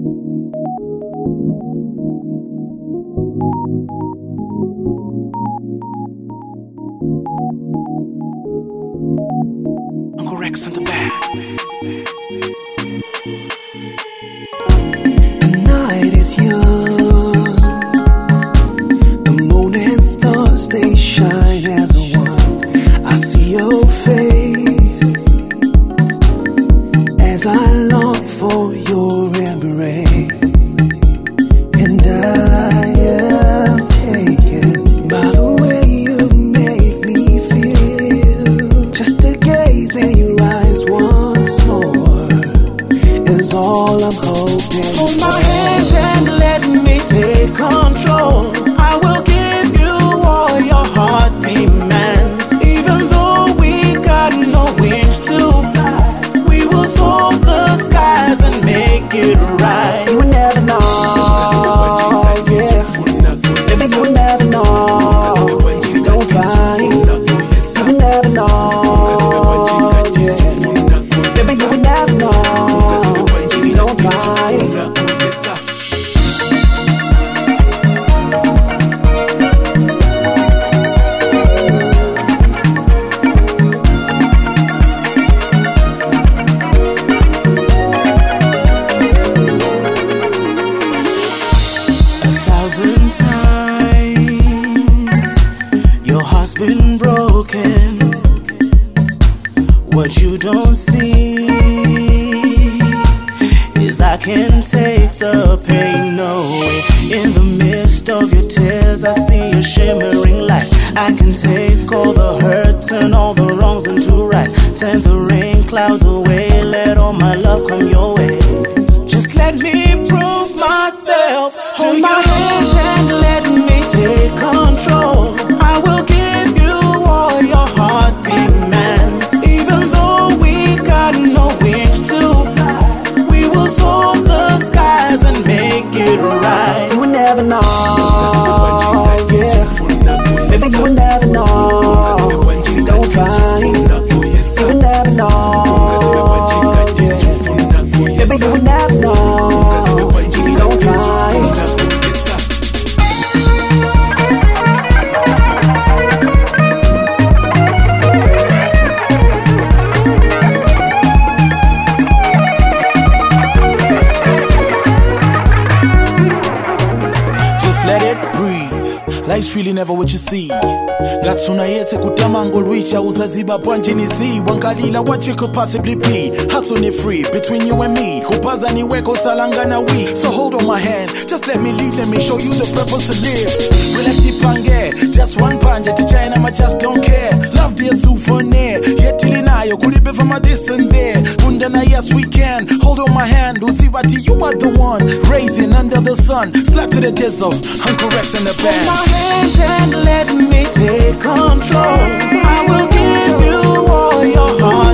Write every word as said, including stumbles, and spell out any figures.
Uncle Rex in the back. The night is young. The moon and stars, they shine as one. I see your face as I long for your embrace. And I am taken by the way you make me feel. Just to gaze in your eyes once more is all I'm hoping. Hold my hand and let me take control. I will give you all your heart demands. Even though we got no wings to fly, we will soar the skies and make it right. You will never know, yeah. Baby, you will never know if you don't try. You will never know, yeah. Baby, you will never know if you don't try. Been broken. What you don't see is I can take the pain away. In the midst of your tears, I see a shimmering light. I can take all the hurt and all the wrongs into right. Send the rain clouds away, let all my love come your way. Just let me prove myself. Hold my hand and let me take control. I will give your heart demands. Even though we got no wings to fly, we will soar the skies and make it right. You will never know, yeah. Baby, you will never know if you don't try. You will never know, yeah. Baby, you will never know if you don't try. Let it breathe. Life's really never what you see. Gatsuna yese kutamango luisha uzaziba panjini zi. Wangalila what you could possibly be. Hustle ni free between you and me. Kupaza ni weko salangana we. So hold on my hand, just let me lead, let me show you the purpose to live. Relaxi pange, just one panja to China, I just don't care. Love dear souvenir. Yetili nayo kulibe from a this and there. Fundana yes we can. Hold on my hand, Uzibati you are the one. Raising under the sun, slap to the dizzle. Uncle Rex in the back. Hold my hand and let me take control. I will give you all your heart.